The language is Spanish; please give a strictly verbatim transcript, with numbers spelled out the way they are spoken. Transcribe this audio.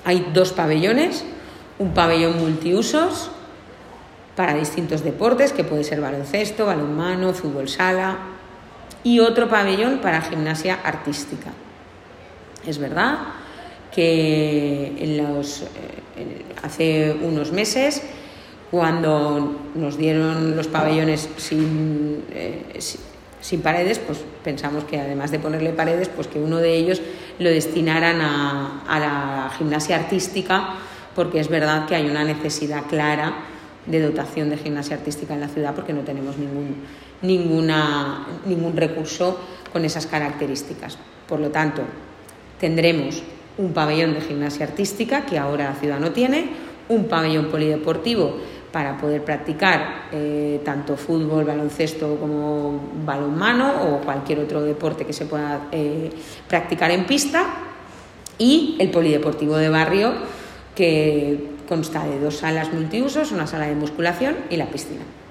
Hay dos pabellones, un pabellón multiusos para distintos deportes, que puede ser baloncesto, balonmano, fútbol sala, y otro pabellón para gimnasia artística. Es verdad que en los, eh, hace unos meses, cuando nos dieron los pabellones sin, eh, sin paredes, pues pensamos que además de ponerle paredes, pues que uno de ellos lo destinaran a, a la gimnasia artística, porque es verdad que hay una necesidad clara de dotación de gimnasia artística en la ciudad, porque no tenemos ningún, ninguna, ningún recurso con esas características. Por lo tanto, tendremos un pabellón de gimnasia artística que ahora la ciudad no tiene, un pabellón polideportivo para poder practicar eh, tanto fútbol, baloncesto como balonmano o cualquier otro deporte que se pueda eh, practicar en pista, y el polideportivo de barrio, que consta de dos salas multiusos, una sala de musculación y la piscina.